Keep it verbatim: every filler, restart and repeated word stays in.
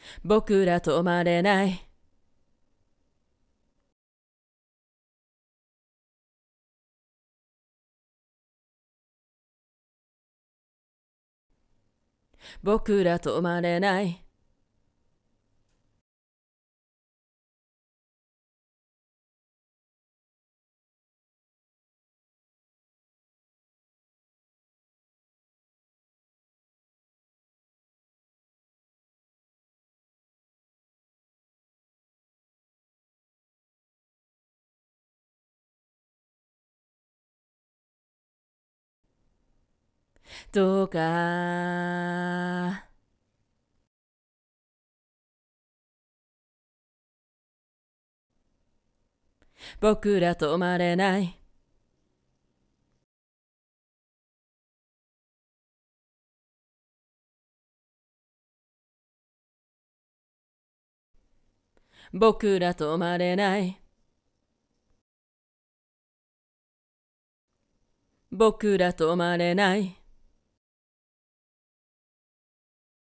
僕ら止まれない。僕ら止まれない。どうか僕ら止まれない。僕ら止まれない。僕ら止まれない。